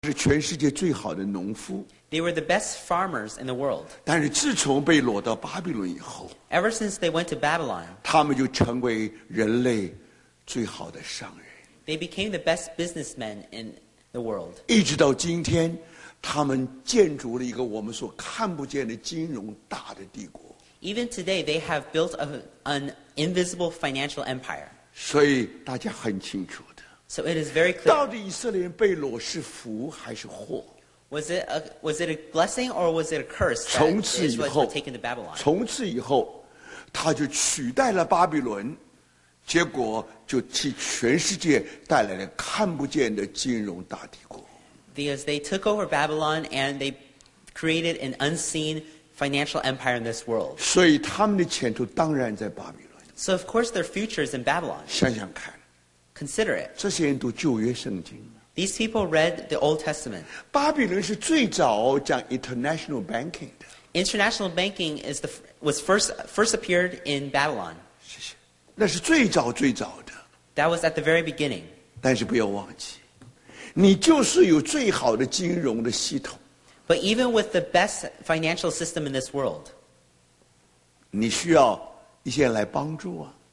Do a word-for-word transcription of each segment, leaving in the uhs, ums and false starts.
是全世界最好的农夫。 They were the best farmers in the world. 但是自从被掳到巴比伦以后， Ever since they went to Babylon, 他们就成为人类最好的商人。 they became the best businessmen in the world. 一直到今天，他们建筑了一个我们所看不见的金融大的帝国。 Even today, they have built a, an invisible financial empire. 所以大家很清楚的， So it is very clear. 到底以色列人被掳是福还是祸？ Was it a, was it a blessing or was it a curse that 从 the 此以 Israelites 后 were taken to Babylon? 从此以后，他就取代了巴比伦，结果就替全世界带来了看不见的金融大帝国。 Because they took over Babylon and they created an unseen financial empire in this world. 所以他们的前途当然在巴比伦。 So of course their future is in Babylon. 想想看， Consider it. 这些人读旧约圣经。 These people read the Old Testament. 巴比伦是最早讲 international banking 的。 International banking is the was first first appeared in Babylon. 谢谢。那是最早最早的。 That was at the very beginning. 但是不要忘记，你就是有最好的金融的系统， But even with the best financial system in this world, 你需要一些人来帮助啊。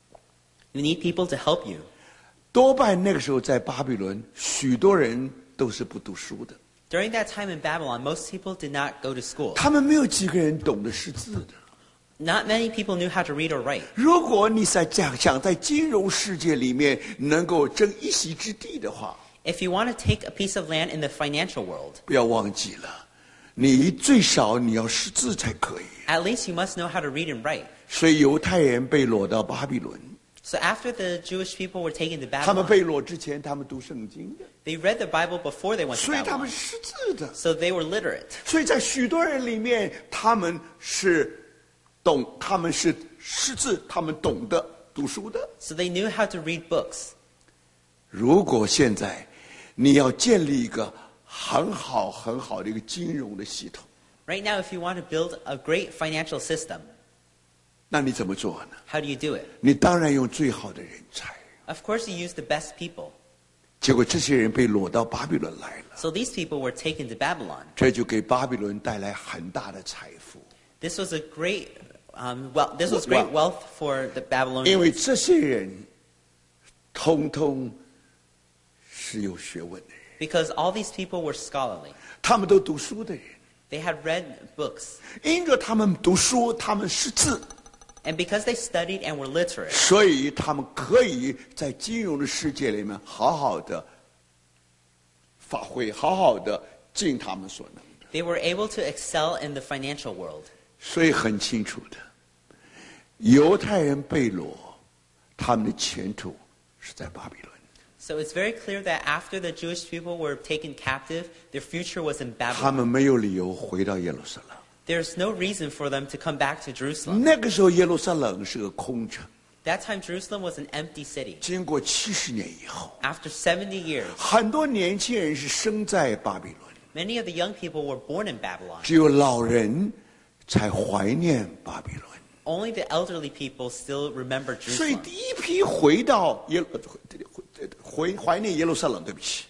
you need people to help you. 多半那个时候在巴比伦，许多人都是不读书的， During that time in Babylon, most people did not go to school. 他们没有几个人懂得识字的。 Not many people knew how to read or write. 如果你在想想在金融世界里面能够争一席之地的话， If you want to take a piece of land in the financial world, 不要忘记了，你最少你要识字才可以。 at least you must know how to read and write. 所以犹太人被掳到巴比伦， So after the Jewish people were taken to 他们 Babylon, 被掳之前，他们读圣经的， they read the Bible before they went to 所以他们 Babylon. 识字的。 So they were literate. 所以在许多人里面，他们是懂，他们是识字，他们懂得读书的。 So they knew how to read books. 如果现在你要建立一个很好很好的一个金融的系统， Right now, if you want to build a great financial system, 那你怎么做呢？ how do you do it? 你当然用最好的人才。 Of course, you use the best people. 结果这些人被掳到巴比伦来了， So these people were taken to Babylon. 这就给巴比伦带来很大的财富。 This was a great, um, well, this was great wealth for the 因为 Babylonians 这些人通通是有学问的人， because all these people were scholarly. 他们都读书的人。 They had read books, 因着他们读书，他们识字， and because they studied and were literate, 所以他们可以在金融的世界里面好好的发挥，好好的尽他们所能的。 they were able to excel in the financial world. 所以很清楚的，犹太人被掳，他们的前途是在巴比伦。 So it's very clear that after the Jewish people were taken captive, their future was in 他 Babylon. 们没有理由回到耶路撒冷。 There's no reason for them to come back to Jerusalem. 那个时候耶路撒冷是个空城。 That time, Jerusalem was an empty city. 经过七十年以后， After seventy years, 很多年轻人是生在巴比伦， many of the young people were born in Babylon. 只有老人才怀念巴比伦。 Only the elderly people still remember 所以 Jerusalem. 第一批回到耶路回怀念耶路撒冷，对不起，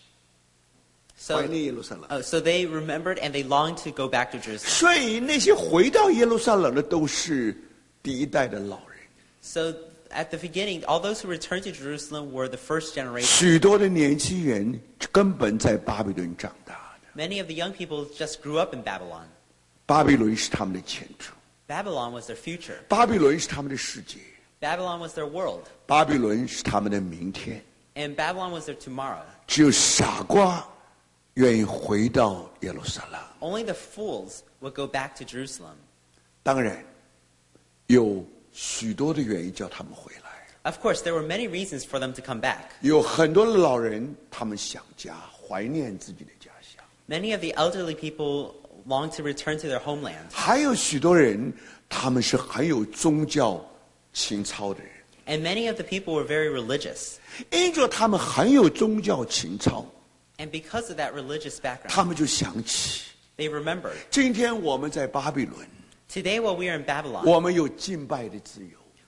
So, 怀念耶路撒冷。 oh, so they remembered and they longed to go back to Jerusalem. 所以那些回到耶路撒冷的都是第一代的老人， So at the beginning, all those who returned to Jerusalem were the first generation. 许多的年轻人根本在巴比伦长大的。 Many of the young people just grew up in Babylon. 巴比伦是他们的前途， Babylon was their future. 巴比伦是他们的世界， Babylon was their world. 巴比伦是他们的明天。 And Babylon was their tomorrow. 只有傻瓜愿意回到耶路撒冷。 Only the fools would go back to Jerusalem. 当然，有许多的原因叫他们回来。 Of course, there were many reasons for them to come back. 有很多的老人，他们想家，怀念自己的家乡。 Many of the elderly people longed to return to their homeland. 还有许多人，他们是很有宗教情操的人。 And many of the people were very religious. 因着他们很有宗教情操， And because of that religious 他 background, 们就想起， they remembered. 今天我们在巴比伦， Today, while we are in Babylon, 我们有敬拜的自由，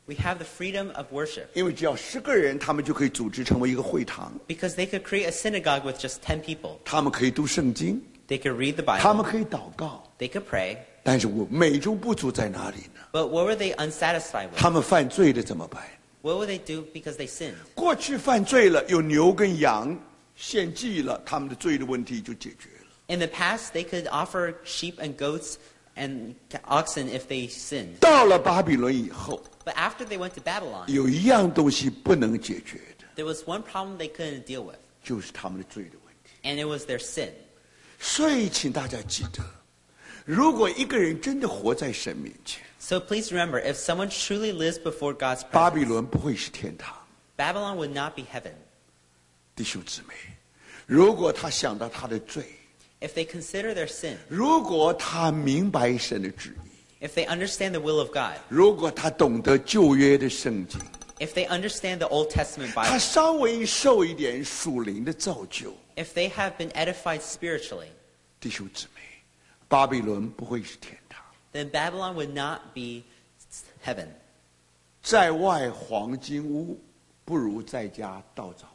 We have the freedom of worship 因为只要十个人，他们就可以组织成为一个会堂， because they could create a synagogue with just ten people. 他们可以读圣经， They could read the 他们 Bible. 可以祷告。 They could pray. 但是我美中不足在哪里呢？ But what were they unsatisfied with? 他们犯罪了怎么办？ What would they do because they sinned? 过去犯罪了，有牛跟羊献祭了，他们的罪的问题就解决了。 In the past, they could offer sheep and goats and oxen if they sinned. 到了巴比伦以后， But after they went to Babylon, 有一样东西不能解决的， there was one problem they couldn't deal with, 就是他们的罪的问题。 and it was their sin. 所以，请大家记得，如果一个人真的活在神面前， So please remember, if someone truly lives before God's 巴比 presence, 伦不会是天堂。 Babylon would not be heaven. 弟兄姊妹，如果他想到他的罪， If they consider their sin, 如果他明白神的旨意， if they understand the will of God, 如果他懂得旧约的圣经， if they understand the Old Testament 他 Bible, 稍微受一点属灵的造就， if they have been edified spiritually, 弟兄姊妹，巴比伦不会是天堂。 then Babylon would not be heaven. 在外黄金屋，不如在家稻草棚。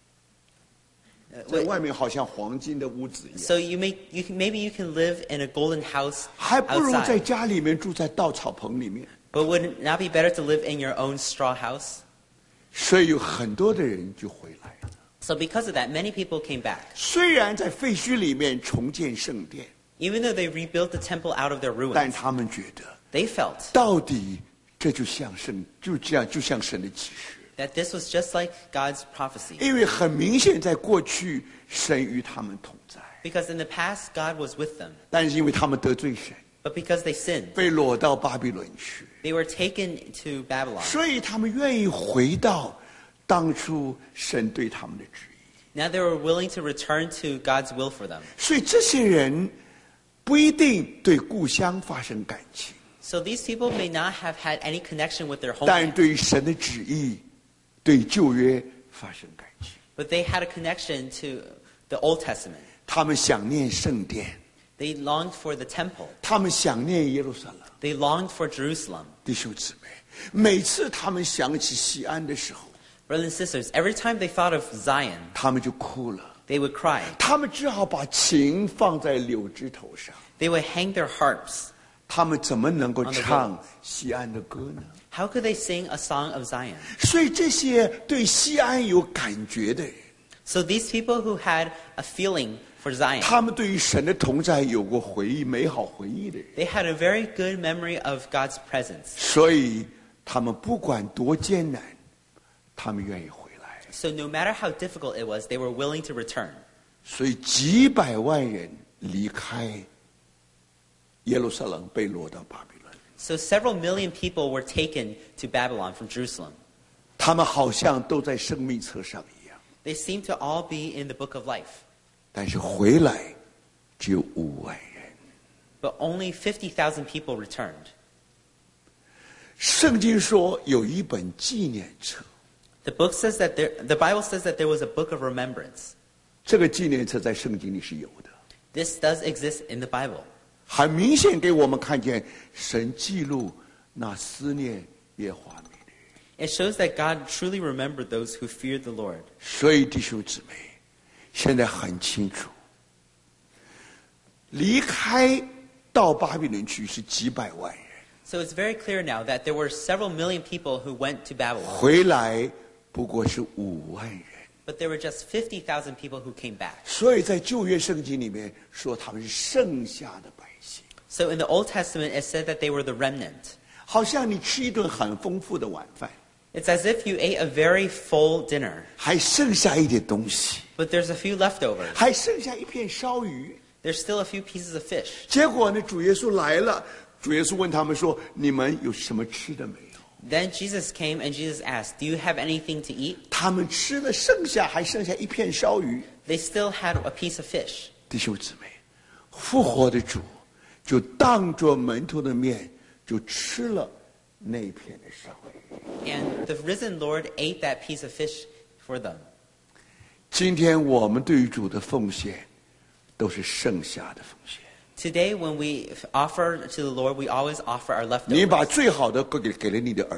Uh, 在 wait, 外面好像黄金的屋子一样， so you may, you can, maybe you can live in a golden house 还不如在 outside, 家里面住在稻草棚里面。 but would it not be better to live in your own straw house? 所以有很多的人就回来了。 So because of that, many people came back. 虽然在废墟里面重建圣殿， Even though they rebuilt the temple out of their 但 ruins, 他们觉得， they felt 到底这就像神，就这样，就像神的启示。 that this was just like God's prophecy. 因为很明显，在过去神与他们同在， Because in the past, God was with them. 但是因为他们得罪神， But because they sinned, 被掳到巴比伦去， they were taken to Babylon. 所以他们愿意回到当初神对他们的旨意。 Now they were willing to return to God's will for them. 所以这些人不一定对故乡发生感情， So these people may not have had any connection with their 但 homeland, 对神的旨意、对旧约发生感情。 but they had a connection to the Old Testament. 他们想念圣殿， They longed for the temple. 他们想念耶路撒冷。 They longed for Jerusalem. 弟兄姊妹，每次他们想起西安的时候， Brothers and sisters, every time they thought of Zion, 他们就哭了。 they would cry. 他们只好把琴放在柳枝头上。 They would hang their harps. 他们怎么能够唱西安的歌呢？ How could they sing a song of Zion? 所以这些对西安有感觉的人， So these people who had a feeling for Zion, 他们对于神的同在有过回忆、美好回忆的人， they had a very good memory of God's presence. 所以他们不管多艰难，他们愿意回来。 So no matter how difficult it was, they were willing to return. 所以几百万人离开耶路撒冷，被掳到巴比伦。 So several million people were taken to Babylon from Jerusalem. 他们好像都在生命册上一样， They seem to all be in the book of life. 但是回来只有五万人。 But only fifty thousand people returned. 圣经说有一本纪念册， The book says that there, the Bible says that there was a book of remembrance. 这个纪念册在圣经里是有的， This does exist in the Bible. 很明显给我们看见神记录那思念耶和华名的人。 It shows that God truly remembered those who feared the Lord. 所以弟兄姊妹，现在很清楚，离开到巴比伦去是几百万人， So it's very clear now that there were several million people who went to Babylon, 回来不过是五万人。 but there were just fifty thousand people who came back. 所以在旧约圣经里面说他们是剩下的百姓， So in the Old Testament, it said that they were the remnant. 好像你吃一顿很丰富的晚饭， It's as if you ate a very full dinner, 还剩下一点东西， but there's a few leftovers. 还剩下一片烧鱼。 There's still a few pieces of fish. 结果呢，主耶稣来了，主耶稣问他们说：“你们有什么吃的没有？” Then Jesus came and Jesus asked, "Do you have anything to eat?" 他们吃的剩下还剩下一片烧鱼。 They still had a piece of fish. 弟兄姊妹，复活的主就当着门徒的面就吃了那一片的烧鱼。 And the risen Lord ate that piece of fish for them. 今天我们对于主的奉献，都是剩下的奉献。 Today, when we offer to the Lord, we always offer our 你把 leftovers. 最好的给给了你的儿女，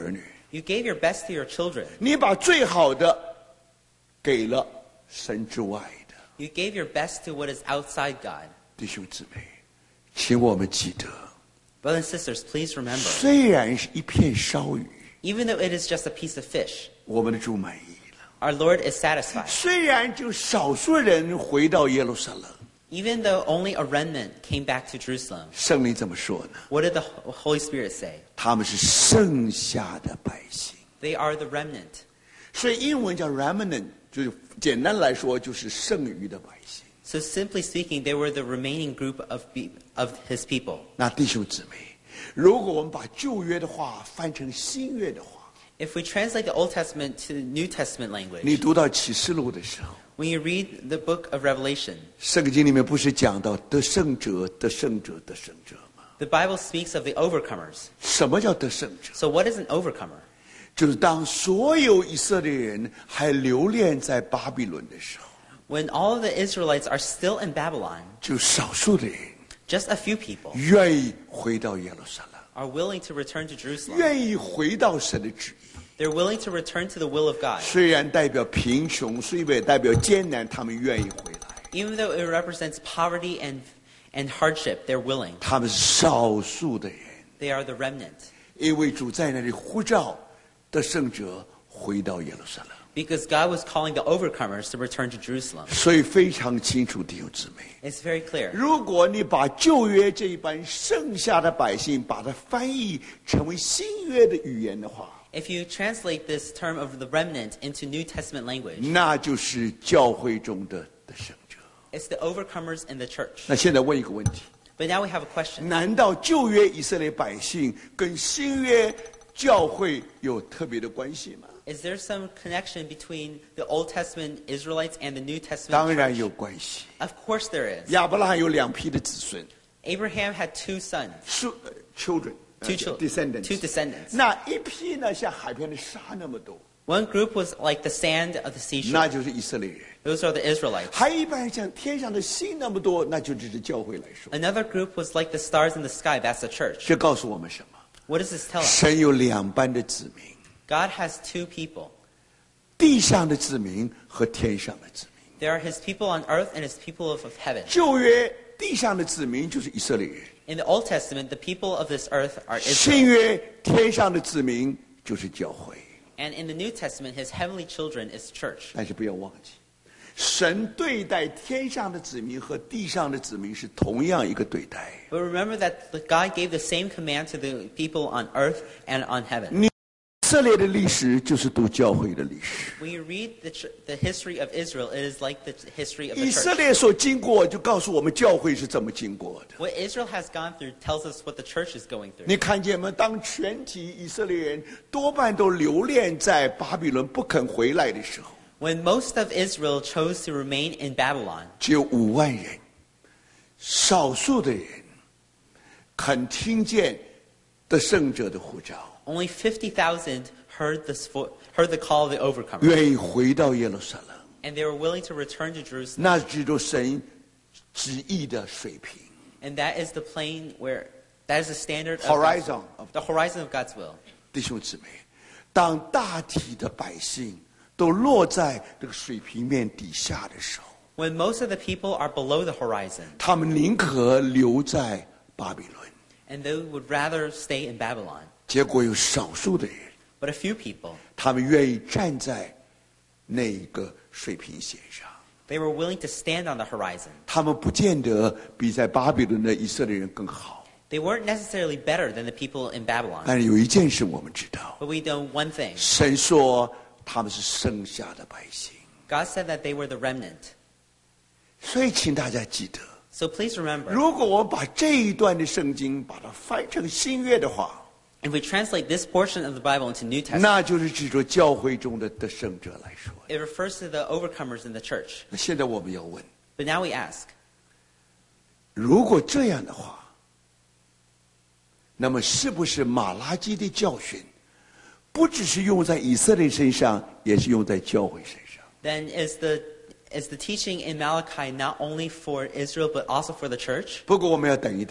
You gave your best to your children. 你把最好的给了神之外的。 You gave your best to what is outside God. 弟兄姊妹，请我们记得， Brothers and sisters, please remember, 虽然是一片烧鱼， even though it is just a piece of fish, 我们的主满意了。 our Lord is satisfied. 虽然就少数人回到耶路撒冷， Even though only a remnant came back to Jerusalem, 圣灵怎么说呢？ what did the Holy Spirit say? 他们是剩下的百姓。 They are the remnant. 所以英文叫 remnant， 就是简单来说就是剩余的百姓。 So simply speaking, they were the remaining group of, be- of his people. 那弟兄姊妹，如果我们把旧约的话翻成新约的话， If we translate the Old Testament to the New Testament 你 language, 读到启示录的时候， when you read the book of Revelation, 圣经里面不是讲到得胜者、得胜者、得胜者吗？ the Bible speaks of the overcomers. 什么叫得胜者？ So what is an overcomer? 就是当所有以色列人还留恋在巴比伦的时候， When all of the Israelites are still in Babylon, 就少数的人 just a few people 愿意回到耶路撒冷， are willing to return to Jerusalem. 愿意回到神的旨意。 They're willing to return to the will of God. 虽然代表贫穷，虽然代表艰难，他们愿意回来。 Even though it represents poverty and, and hardship, they're willing. 他们是少数的人， They are the remnant. 因为主在那里呼召得胜者回到耶路撒冷， Because God was calling the overcomers to return to Jerusalem. 所以非常清楚，弟兄姊妹。 It's very clear. 如果你把旧约这一班剩下的百姓，把它翻译成为新约的语言的话， If you translate this term of the remnant into New Testament language, 那就是教会中的得胜者。 it's the overcomers in the church. 那现在问一个问题： But now we have a question. 难道旧约以色列百姓跟新约教会有特别的关系吗？ Is there some connection between the Old Testament Israelites and the New 当 Testament 然 church? 有关系。 Of course there is. 亚伯拉罕有两批的子孙， Abraham had two sons, 是呃 children， two children, descendants。 two descendants. 那一批呢，像海边的沙那么多， One group was like the sand of the 那 seashore. 就是以色列人； Those are the Israelites. 还有一半像天上的星那么多，那就只是教会来说。 Another group was like the stars in the sky. That's the church. 这告诉我们什么？ What does this tell us? 神有两班的子民， God has two people. 地上的子民和天上的子民。 There are his people on earth and his people of, of heaven. 旧约地上的子民就是以色列人， In the Old Testament, the people of this earth are 新 Israel. 约天上的子民就是教会。 And in the New Testament, his heavenly children is church. 但是不要忘记，神对待天上的子民和地上的子民是同样一个对待。 But remember that the- God gave the same command to the people on earth and on heaven. 以色列的历史就是读教会的历史。 When you read the, ch- the history of Israel, it is like the history of the 以色 church. 列所经过，就告诉我们教会是怎么经过的。 What Israel has gone through tells us what the church is going through. 你看见吗？当全体以色列人多半都留恋在巴比伦不肯回来的时候， When most of Israel chose to remain in Babylon, 只有五万人，少数的人肯听见得胜者的呼召， only fifty thousand heard, this vo- heard the call of the overcomer. 愿意回到耶路撒冷。 And they were willing to return to Jerusalem. 那只有神旨意的水平 And that is the plane where, that is the standard of God's, horizon of the horizon of God's will. 弟兄姊妹，当大体的百姓都落在这个水平面底下的时候， When most of the people are below the horizon, 他们宁可留在巴比伦。 and they would rather stay in Babylon. 结果有少数的人， But a few people, 他们愿意站在那个水平线上。 they were willing to stand on the horizon. 他们不见得比在巴比伦的以色列人更好， They weren't necessarily better than the people in Babylon. 但是有一件事我们知道， But we know one thing. 神说他们是剩下的百姓。 God said that they were the remnant. 所以请大家记得， So please remember, 如果我们把这一段的圣经把它翻成新约的话， if we translate this portion of the Bible into New Testament, 那就是指着教会中的得胜者来说。 it refers to the overcomers in the church. 那现在我们要问， But now we ask, 如果这样的话，那么是不是马拉基的教训，不只是用在以色列身上，也是用在教会身上？ then is the, is the teaching in Malachi not only for Israel but also for the church? 不过我们要等一等，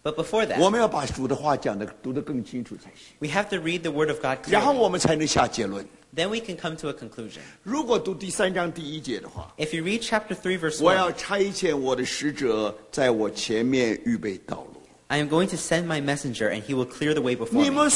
But before that, 我们要把主的话讲的读得更清楚才行， we have to read the Word of God 然后 clearly. 我们才能下结论。 Then we can come to a conclusion. 如果读第三章第一节的话， If you read chapter three, verse 我要 one, 差遣我的使者在我前面预备道路。 I am going to send my messenger, and he will clear the way before 你 me. 们